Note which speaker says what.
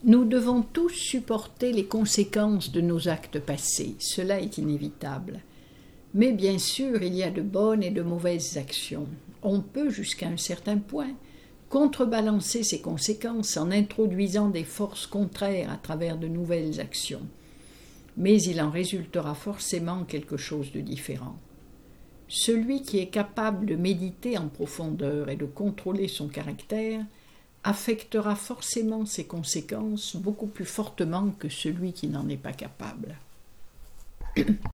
Speaker 1: Nous devons tous supporter les conséquences de nos actes passés, cela est inévitable. Mais bien sûr, il y a de bonnes et de mauvaises actions. On peut, jusqu'à un certain point, contrebalancer ces conséquences en introduisant des forces contraires à travers de nouvelles actions. Mais il en résultera forcément quelque chose de différent. Celui qui est capable de méditer en profondeur et de contrôler son caractère affectera forcément ses conséquences beaucoup plus fortement que celui qui n'en est pas capable.